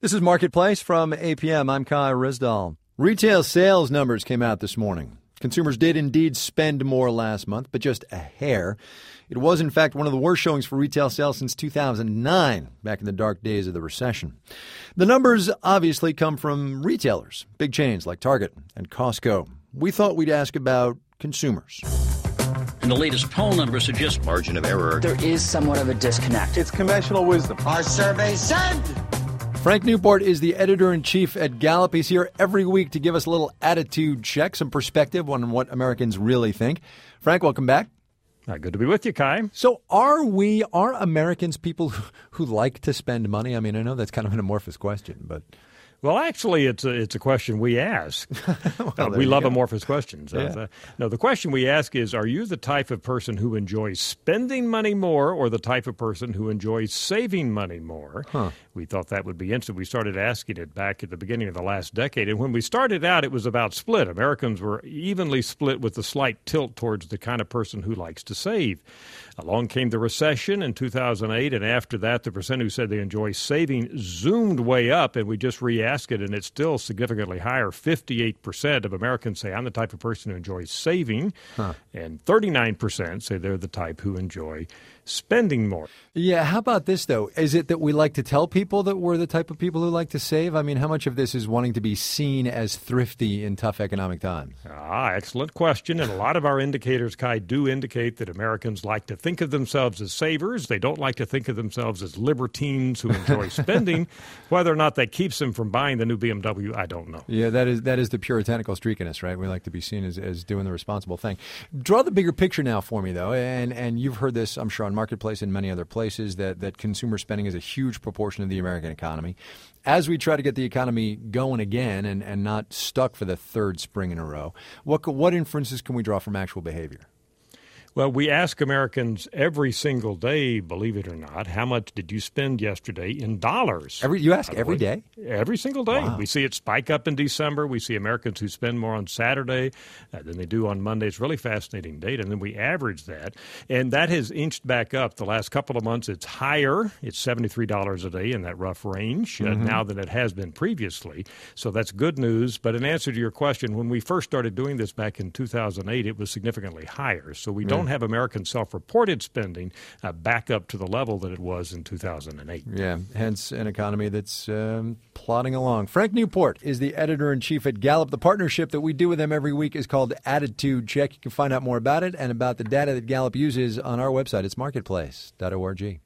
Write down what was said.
This is Marketplace from APM. I'm Kai Rizdal. Retail sales numbers came out this morning. Consumers did indeed spend more last month, but just a hair. It was, in fact, one of the worst showings for retail sales since 2009, back in the dark days of the recession. The numbers obviously come from retailers, big chains like Target and Costco. We thought we'd ask about consumers. And the latest poll numbers suggest margin of error. There is somewhat of a disconnect. It's conventional wisdom. Our survey said. Frank Newport is the editor-in-chief at Gallup. He's here every week to give us a little attitude check, some perspective on what Americans really think. Frank, welcome back. Good to be with you, Kai. So are Americans people who like to spend money? I mean, I know that's kind of an amorphous question, but... Well, actually, it's a question we ask. We love amorphous questions. Yeah. No, the question we ask is, are you the type of person who enjoys spending money more or the type of person who enjoys saving money more? Huh. We thought that would be interesting. We started asking it back at the beginning of the last decade. And when we started out, it was about split. Americans were evenly split with a slight tilt towards the kind of person who likes to save. Along came the recession in 2008, and after that, the percent who said they enjoy saving zoomed way up, and we just re-asked it, and it's still significantly higher. 58% of Americans say, I'm the type of person who enjoys saving, and 39% say they're the type who enjoy spending more. Yeah, how about this, though? Is it that we like to tell people that we're the type of people who like to save? I mean, how much of this is wanting to be seen as thrifty in tough economic times? Excellent question. And a lot of our indicators, Kai, do indicate that Americans like to think of themselves as savers. They don't like to think of themselves as libertines who enjoy spending. Whether or not that keeps them from buying the new BMW, I don't know. Yeah, that is the puritanical streak in us, right? We like to be seen as doing the responsible thing. Draw the bigger picture now for me, though. And you've heard this, I'm sure, on Marketplace and many other places, that consumer spending is a huge proportion of the American economy. As we try to get the economy going again and not stuck for the third spring in a row, what inferences can we draw from actual behavior? Well, we ask Americans every single day, believe it or not, how much did you spend yesterday in dollars? You ask every day? Every single day. Wow. We see it spike up in December. We see Americans who spend more on Saturday than they do on Monday. It's really fascinating data. And then we average that. And that has inched back up. The last couple of months, it's higher. It's $73 a day in that rough range now than it has been previously. So that's good news. But in answer to your question, when we first started doing this back in 2008, it was significantly higher. So we don't have American self-reported spending back up to the level that it was in 2008. Yeah, hence an economy that's plodding along. Frank Newport is the editor-in-chief at Gallup. The partnership that we do with them every week is called Attitude Check. You can find out more about it and about the data that Gallup uses on our website. It's marketplace.org.